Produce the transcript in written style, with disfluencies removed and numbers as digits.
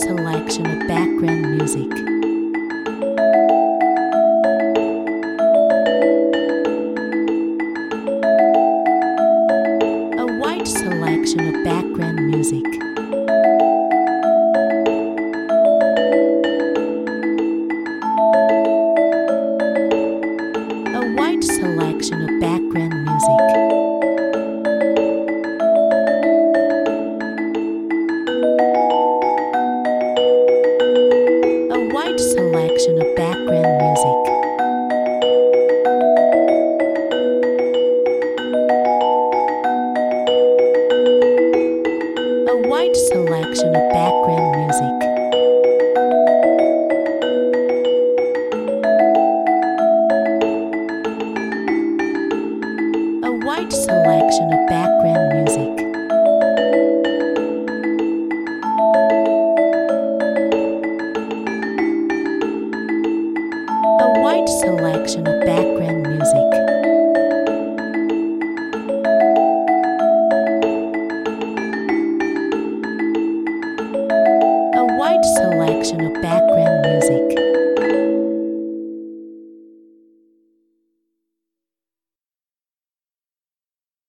selection of background music. A wide selection of background music. A wide selection of background music. A wide selection of background music. A wide selection of background music. A wide selection of background music. A wide selection of background music.